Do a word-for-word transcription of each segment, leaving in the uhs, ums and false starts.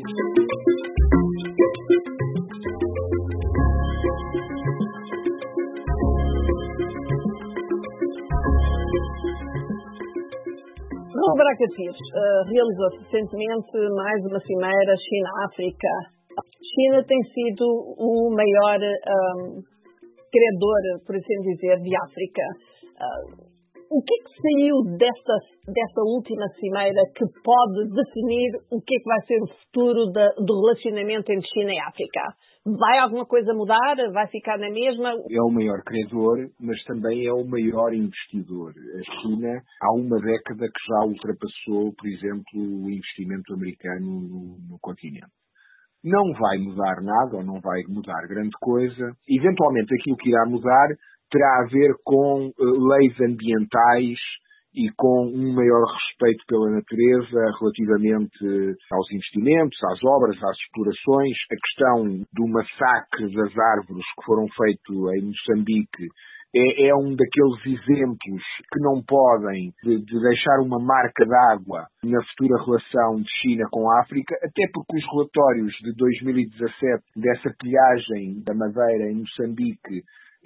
O Bracatives uh, realizou recentemente mais uma cimeira China-África. A China tem sido o maior um, credor, por assim dizer, de África. Uh, o que é que saiu desta, desta última cimeira que pode definir o que é que vai ser o futuro da, do relacionamento entre China e África? Vai alguma coisa mudar? Vai ficar na mesma? É o maior credor, mas também é o maior investidor. A China, há uma década que já ultrapassou, por exemplo, o investimento americano no, no continente. Não vai mudar nada, ou não vai mudar grande coisa. Eventualmente, aquilo que irá mudar terá a ver com uh, leis ambientais e com um maior respeito pela natureza relativamente aos investimentos, às obras, às explorações. A questão do massacre das árvores que foram feitos em Moçambique é, é um daqueles exemplos que não podem de, de deixar uma marca d'água na futura relação de China com a África, até porque os relatórios de dois mil e dezassete dessa pilhagem da madeira em Moçambique,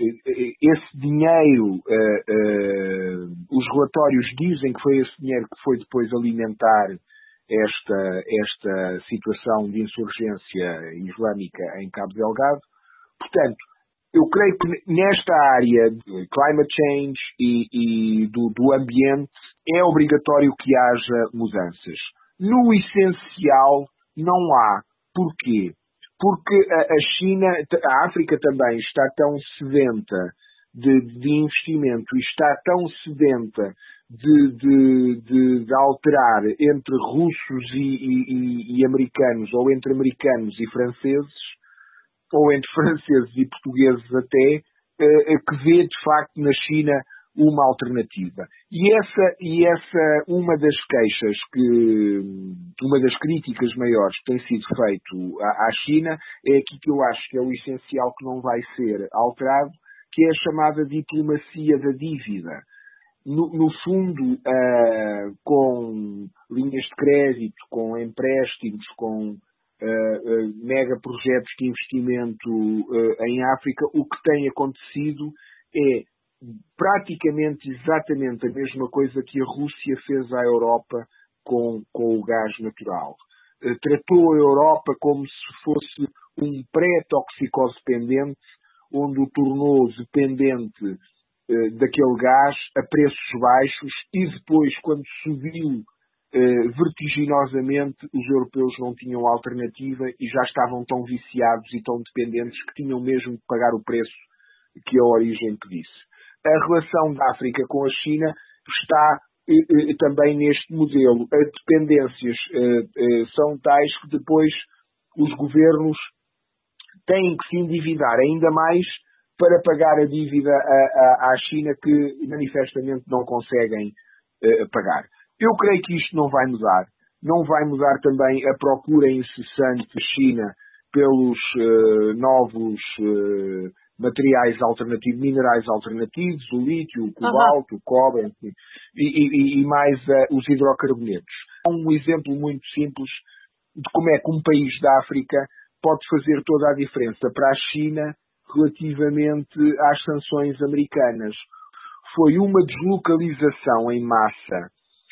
esse dinheiro, uh, uh, os relatórios dizem que foi esse dinheiro que foi depois alimentar esta, esta situação de insurgência islâmica em Cabo Delgado. Portanto, eu creio que nesta área de climate change e, e do, do ambiente é obrigatório que haja mudanças. No essencial não há. Porquê? Porque a China, a África também está tão sedenta de, de investimento e está tão sedenta de, de, de, de alterar entre russos e, e, e americanos, ou entre americanos e franceses, ou entre franceses e portugueses até, que vê de facto na China uma alternativa. E essa, e essa, uma das queixas, que, uma das críticas maiores que tem sido feito à, à China é aqui que eu acho que é o essencial que não vai ser alterado, que é a chamada diplomacia da dívida. No, no fundo, uh, com linhas de crédito, com empréstimos, com uh, uh, mega projetos de investimento uh, em África, o que tem acontecido é praticamente exatamente a mesma coisa que a Rússia fez à Europa com, com o gás natural. Uh, tratou a Europa como se fosse um pré-toxicodependente, onde o tornou dependente uh, daquele gás a preços baixos e depois, quando subiu uh, vertiginosamente, os europeus não tinham alternativa e já estavam tão viciados e tão dependentes que tinham mesmo de pagar o preço que a origem pedisse. A relação da África com a China está eh, eh, também neste modelo. As dependências eh, eh, são tais que depois os governos têm que se endividar ainda mais para pagar a dívida à, à, à China, que manifestamente não conseguem eh, pagar. Eu creio que isto não vai mudar. Não vai mudar também a procura incessante de China pelos eh, novos eh, materiais alternativos, minerais alternativos, o lítio, o cobalto, uhum. o cobre, enfim, e, e, e mais uh, os hidrocarbonetos. Um exemplo muito simples de como é que um país da África pode fazer toda a diferença para a China relativamente às sanções americanas. Foi uma deslocalização em massa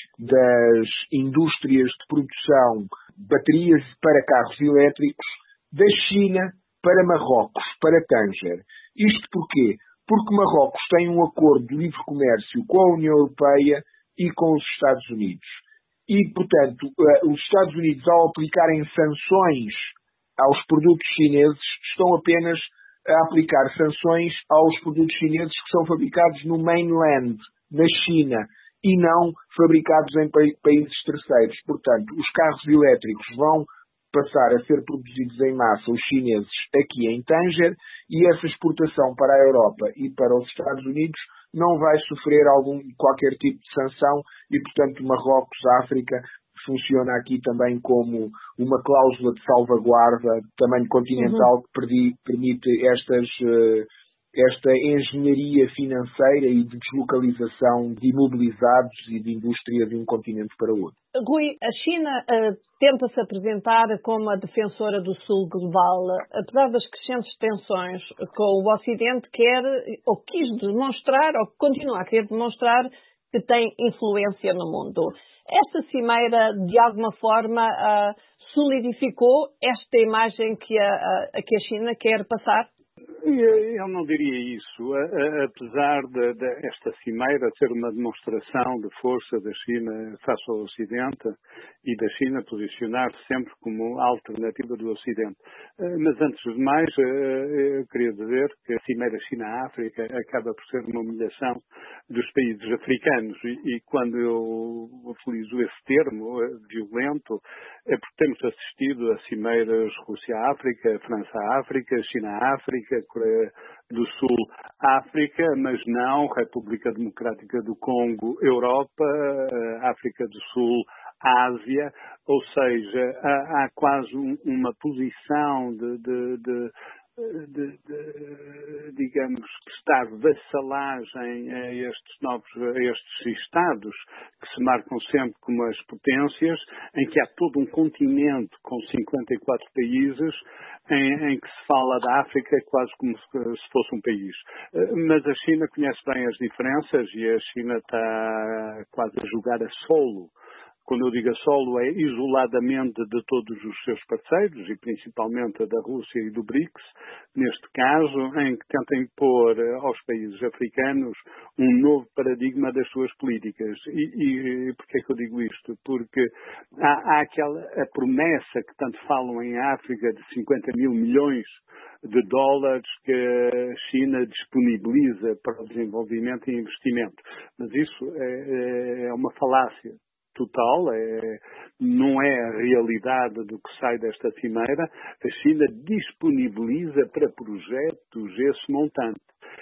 das indústrias de produção de baterias para carros elétricos da China para Marrocos, para Tânger. Isto porquê? Porque Marrocos tem um acordo de livre comércio com a União Europeia e com os Estados Unidos. E, portanto, os Estados Unidos, ao aplicarem sanções aos produtos chineses, estão apenas a aplicar sanções aos produtos chineses que são fabricados no mainland, na China, e não fabricados em países terceiros. Portanto, os carros elétricos vão passar a ser produzidos em massa, os chineses, aqui em Tânger, e essa exportação para a Europa e para os Estados Unidos não vai sofrer algum, qualquer tipo de sanção e, portanto, Marrocos, África, funciona aqui também como uma cláusula de salvaguarda, tamanho continental, uhum. que perdi, permite estas, uh, esta engenharia financeira e de deslocalização de imobilizados e de indústria de um continente para o outro. Rui, a China uh, tenta-se apresentar como a defensora do Sul global, apesar das crescentes tensões com o Ocidente, quer ou quis demonstrar, ou continua a querer demonstrar que tem influência no mundo. Esta cimeira, de alguma forma, uh, solidificou esta imagem que a, a, a que a China quer passar? Eu não diria isso. Apesar de, de esta cimeira ser uma demonstração de força da China face ao Ocidente e da China posicionar-se sempre como alternativa do Ocidente. Mas antes de mais, eu queria dizer que a cimeira China-África acaba por ser uma humilhação dos países africanos. E, e quando eu utilizo esse termo violento, é porque temos assistido a cimeiras Rússia-África, França-África, China-África, Coreia do Sul, África, mas não República Democrática do Congo, Europa, África do Sul, Ásia, ou seja, há, há quase um, uma posição de, de, de De, de, digamos, prestar vassalagem a estes novos, a estes Estados que se marcam sempre como as potências, em que há todo um continente com cinquenta e quatro países em, em que se fala da África quase como se, se fosse um país. Mas a China conhece bem as diferenças e a China está quase a jogar a solo. Quando eu digo a solo, é isoladamente de todos os seus parceiros, e principalmente da Rússia e do BRICS, neste caso, em que tenta impor aos países africanos um novo paradigma das suas políticas. E, e porquê é que eu digo isto? Porque há, há aquela a promessa que tanto falam em África de cinquenta mil milhões de dólares que a China disponibiliza para o desenvolvimento e investimento. Mas isso é, é uma falácia total, é, não é a realidade do que sai desta cimeira. A China disponibiliza para projetos esse montante.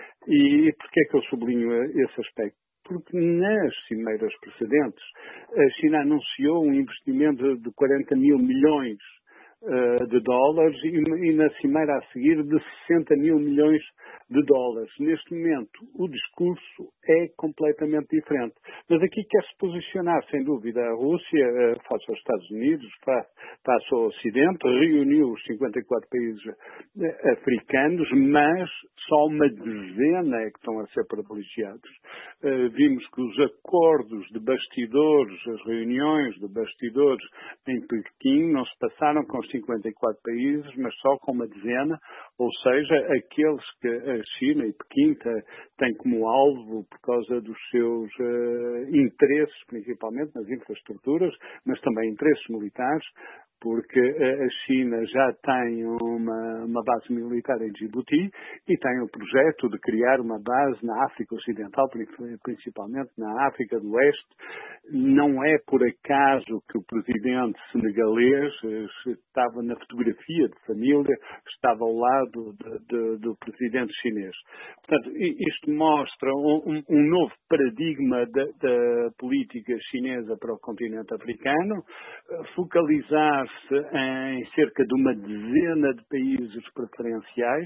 E porquê é que eu sublinho esse aspecto? Porque nas cimeiras precedentes a China anunciou um investimento de quarenta mil milhões uh, de dólares e, e na cimeira a seguir de sessenta mil milhões de dólares. Neste momento, o discurso é completamente diferente. Mas aqui quer-se posicionar, sem dúvida, a Rússia uh, face aos Estados Unidos, face, face ao Ocidente, reuniu os cinquenta e quatro países uh, africanos, mas só uma dezena é que estão a ser privilegiados. Uh, vimos que os acordos de bastidores, as reuniões de bastidores em Pequim não se passaram com os cinquenta e quatro países, mas só com uma dezena, ou seja, aqueles que a China e Pequim têm como alvo por causa dos seus uh, interesses, principalmente nas infraestruturas, mas também interesses militares, porque a China já tem uma, uma base militar em Djibouti e tem o projeto de criar uma base na África Ocidental, principalmente na África do Oeste. Não é por acaso que o presidente senegalês estava na fotografia de família, estava ao lado de, de, do presidente chinês. Portanto, isto mostra um, um novo paradigma da, da política chinesa para o continente africano, focalizar em cerca de uma dezena de países preferenciais,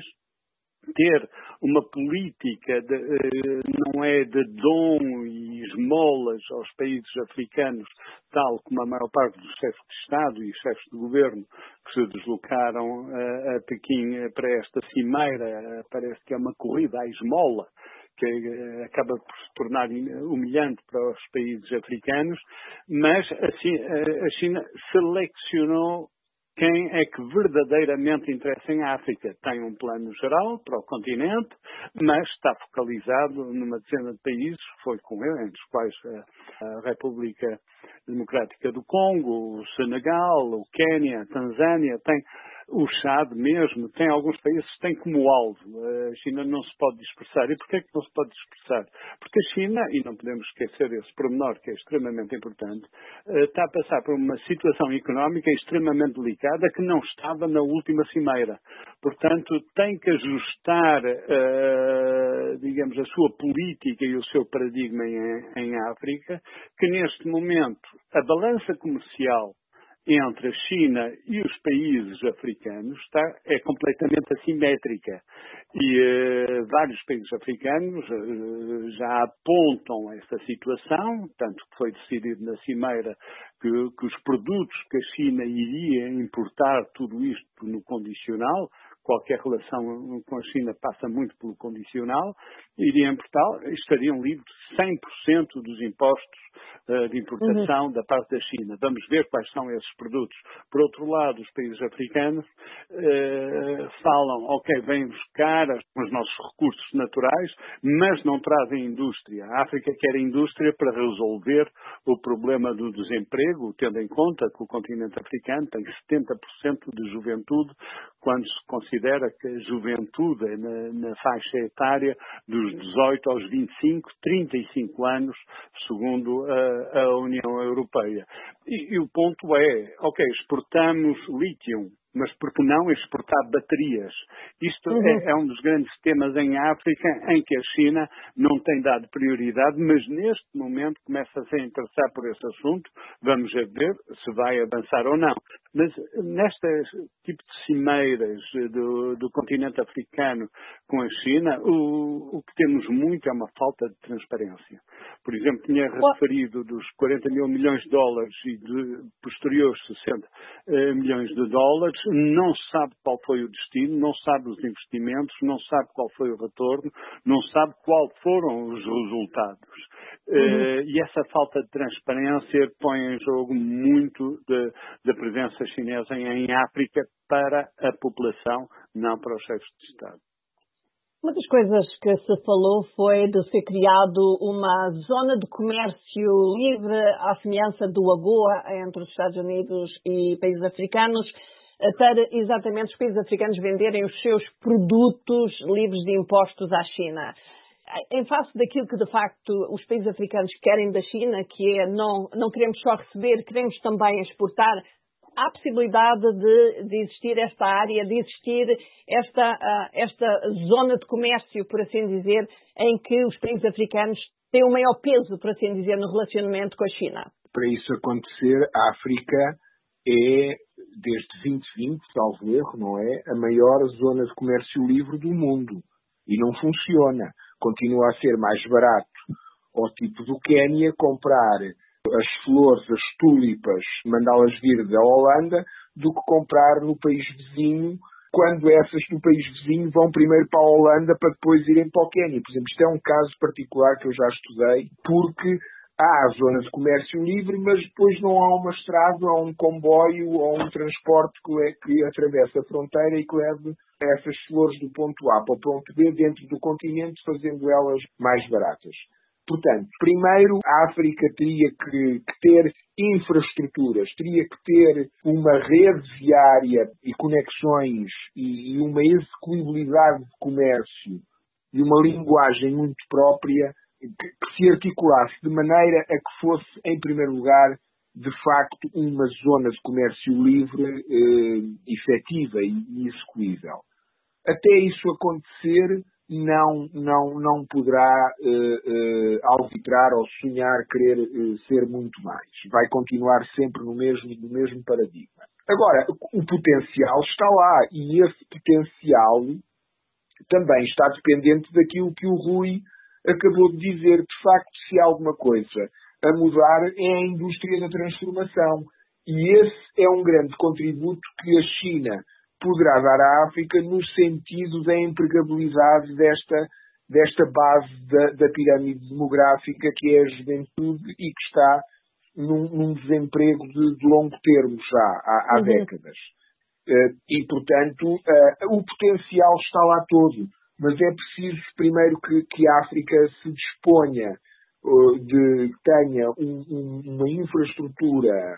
ter uma política de, não é de dom e esmolas aos países africanos, tal como a maior parte dos chefes de Estado e chefes de governo que se deslocaram a, a Pequim para esta cimeira, parece que é uma corrida à esmola, que acaba por se tornar humilhante para os países africanos, mas assim, a China selecionou quem é que verdadeiramente interessa em África. Tem um plano geral para o continente, mas está focalizado numa decena de países, foi com ele, entre os quais a, a República Democrática do Congo, o Senegal, o Quênia, a Tanzânia, tem o Chad mesmo, tem alguns países que têm como alvo. A China não se pode dispersar. E porquê é que não se pode dispersar? Porque a China, e não podemos esquecer esse pormenor que é extremamente importante, está a passar por uma situação económica extremamente delicada que não estava na última cimeira. Portanto, tem que ajustar, uh, digamos, a sua política e o seu paradigma em, em África, que neste momento a balança comercial entre a China e os países africanos está, é completamente assimétrica. E uh, vários países africanos uh, já apontam esta situação, tanto que foi decidido na Cimeira que, que os produtos que a China iria importar, tudo isto no condicional, qualquer relação com a China passa muito pelo condicional, iriam importar, estariam livres de cem por cento dos impostos uh, de importação uhum. da parte da China. Vamos ver quais são esses produtos. Por outro lado, os países africanos uh, falam, ok, vêm buscar os nossos recursos naturais, mas não trazem indústria. A África quer indústria para resolver o problema do desemprego, tendo em conta que o continente africano tem setenta por cento de juventude, quando se considera que a juventude é na, na faixa etária dos dezoito aos vinte e cinco, trinta e cinco anos, segundo a, a União Europeia. E, e o ponto é, ok, exportamos lítio, mas por que não exportar baterias? Isto uhum. é, é um dos grandes temas em África, em que a China não tem dado prioridade, mas neste momento começa a se interessar por este assunto. Vamos ver se vai avançar ou não. Mas nestas tipo de cimeiras do, do continente africano com a China, o, o que temos muito é uma falta de transparência. Por exemplo, tinha referido dos quarenta mil milhões de dólares e de posteriores sessenta uh, milhões de dólares, não se sabe qual foi o destino, não se sabe os investimentos, não se sabe qual foi o retorno, não se sabe qual foram os resultados. Uhum. Uh, e essa falta de transparência põe em jogo muito da presença chinesa em, em África para a população, não para os chefes de Estado. Uma das coisas que se falou foi de ser criado uma zona de comércio livre à semelhança do AGOA entre os Estados Unidos e países africanos, para exatamente os países africanos venderem os seus produtos livres de impostos à China. Em face daquilo que, de facto, os países africanos querem da China, que é não, não queremos só receber, queremos também exportar, há possibilidade de, de existir esta área, de existir esta, uh, esta zona de comércio, por assim dizer, em que os países africanos têm o maior peso, por assim dizer, no relacionamento com a China. Para isso acontecer, a África é, desde vinte vinte, salvo erro, não é, a maior zona de comércio livre do mundo. E não funciona. Continua a ser mais barato, ao tipo do Quénia, comprar as flores, as tulipas, mandá-las vir da Holanda, do que comprar no país vizinho, quando essas do país vizinho vão primeiro para a Holanda para depois irem para o Quénia. Por exemplo, isto é um caso particular que eu já estudei, porque há a zona de comércio livre, mas depois não há uma estrada, ou um comboio, ou um transporte que, é, que atravessa a fronteira e que leve essas flores do ponto A para o ponto B dentro do continente, fazendo elas mais baratas. Portanto, primeiro, a África teria que, que ter infraestruturas, teria que ter uma rede viária e conexões e, e uma execuibilidade de comércio e uma linguagem muito própria que, que se articulasse de maneira a que fosse, em primeiro lugar, de facto, uma zona de comércio livre, eh, efetiva e, e execuível. Até isso acontecer, não, não, não poderá uh, uh, alvitrar ou sonhar querer uh, ser muito mais. Vai continuar sempre no mesmo, no mesmo paradigma. Agora, o potencial está lá e esse potencial também está dependente daquilo que o Rui acabou de dizer. De facto, se há alguma coisa a mudar é a indústria da transformação. E esse é um grande contributo que a China poderá dar à África no sentido da empregabilidade desta, desta base da, da pirâmide demográfica que é a juventude e que está num, num desemprego de, de longo termo já, há, há uhum. décadas. Uh, e, portanto, uh, o potencial está lá todo, mas é preciso primeiro que, que a África se disponha, uh, de, tenha um, um, uma infraestrutura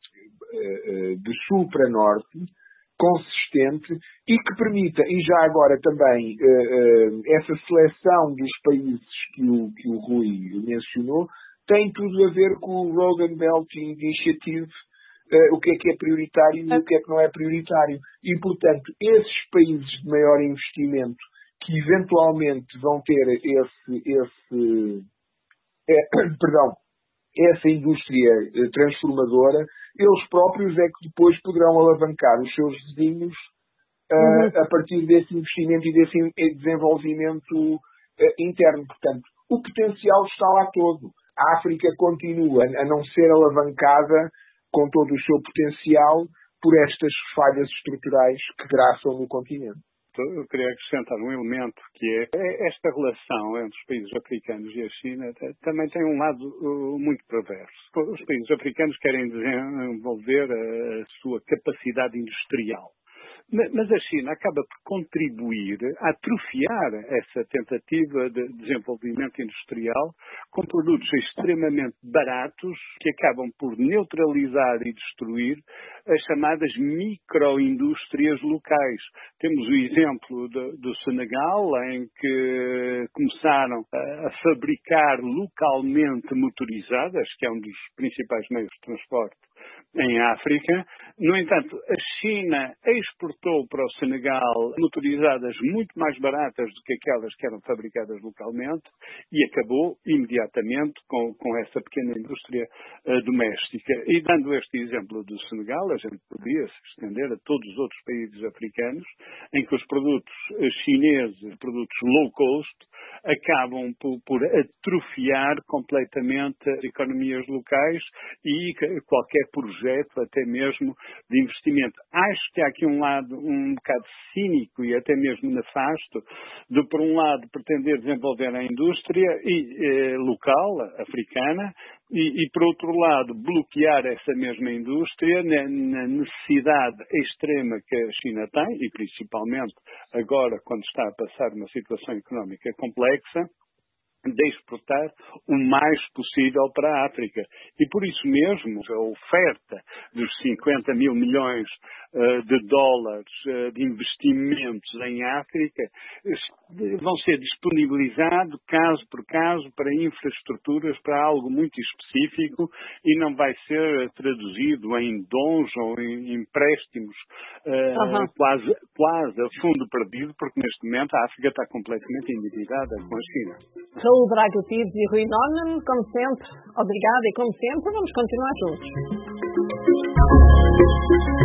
uh, de sul para norte, consistente e que permita, e já agora também, uh, uh, essa seleção dos países que o, que o Rui mencionou, tem tudo a ver com o Road and Belt Initiative, uh, o que é que é prioritário e o que é que não é prioritário. E, portanto, esses países de maior investimento que eventualmente vão ter esse, esse eh, perdão, essa indústria transformadora, eles próprios é que depois poderão alavancar os seus vizinhos uh, uhum. a partir desse investimento e desse desenvolvimento uh, interno. Portanto, o potencial está lá todo. A África continua a não ser alavancada com todo o seu potencial por estas falhas estruturais que graçam no continente. Eu queria acrescentar um elemento que é esta relação entre os países africanos e a China também tem um lado muito perverso. Os países africanos querem desenvolver a sua capacidade industrial. Mas a China acaba por contribuir a atrofiar essa tentativa de desenvolvimento industrial com produtos extremamente baratos que acabam por neutralizar e destruir as chamadas microindústrias locais. Temos o exemplo do, do Senegal, em que começaram a, a fabricar localmente motorizadas, que é um dos principais meios de transporte em África. No entanto, a China exportou para o Senegal motorizadas muito mais baratas do que aquelas que eram fabricadas localmente e acabou imediatamente com, com essa pequena indústria uh, doméstica. E dando este exemplo do Senegal, a gente podia se estender a todos os outros países africanos em que os produtos chineses, produtos low cost, acabam por, por atrofiar completamente as economias locais e qualquer projeto, até mesmo de investimento. Acho que há aqui um lado um bocado cínico e até mesmo nefasto de, por um lado, pretender desenvolver a indústria e, eh, local, africana, e, e, por outro lado, bloquear essa mesma indústria na, na necessidade extrema que a China tem, e principalmente agora, quando está a passar uma situação económica complexa, de exportar o mais possível para a África. E por isso mesmo, a oferta dos cinquenta mil milhões uh, de dólares uh, de investimentos em África uh, vão ser disponibilizados caso por caso para infraestruturas, para algo muito específico e não vai ser traduzido em dons ou em empréstimos uh, uhum. quase, quase a fundo perdido, porque neste momento a África está completamente endividada com a China. Raul Braga Pires e Rui Norman, como sempre, obrigada e como sempre, vamos continuar juntos.